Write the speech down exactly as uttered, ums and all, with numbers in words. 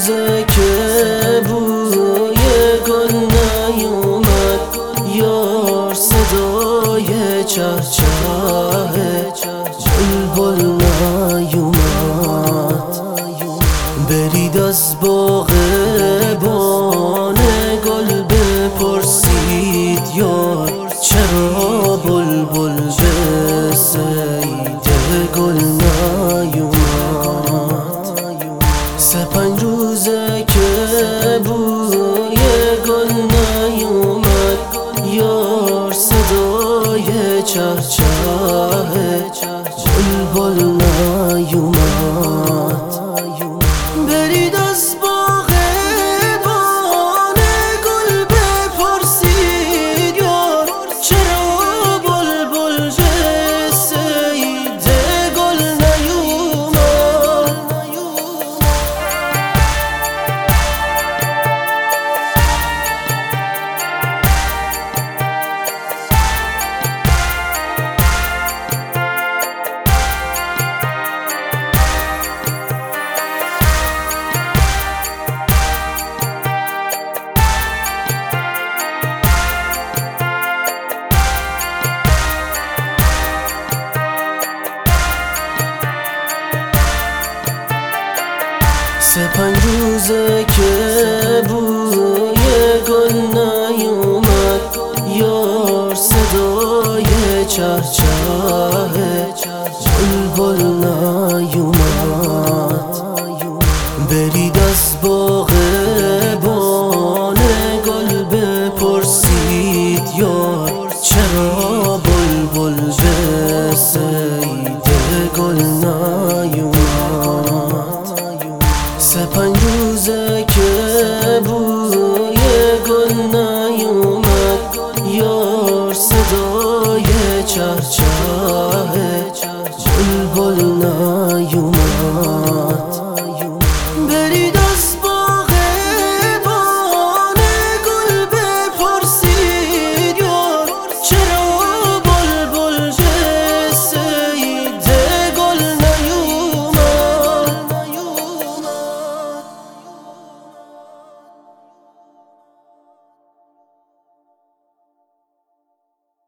روزه که بوی گل نیومد، یار صدای چه چه بلبل نیومد. برید از باغبان گل بپرسید یار چرا بلبل به صید گل نیومد. سه پنج روزه که بوی گل نیومد، یار صدای چه چه بلبل نیومد. برید از باغبان گل بپرسید یار چرا بلبل به صید گل نیومد. سه پنج روزه که بوی گل نیومد، یار صدای چه چه